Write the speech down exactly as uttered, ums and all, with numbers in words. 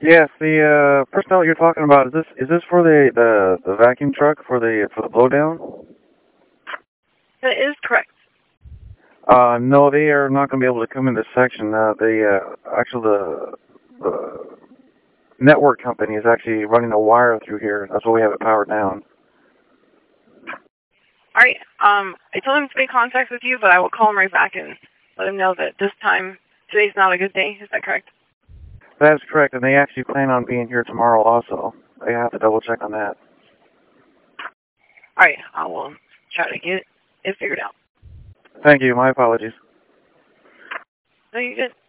Yes, the uh, personnel you're talking about, is this is this for the, the, the vacuum truck for the for the blowdown? That is correct. Uh, no, they are not going to be able to come in this section. Uh, the uh, actually the, the network company is actually running a wire through here. That's why we have it powered down. All right. Um, I told him to make contact with you, but I will call him right back and let him know that this time, today's not a good day. Is that correct? That is correct, and they actually plan on being here tomorrow also. I have to double check on that. All right. I will try to get it figured out. Thank you. My apologies. No, you're good.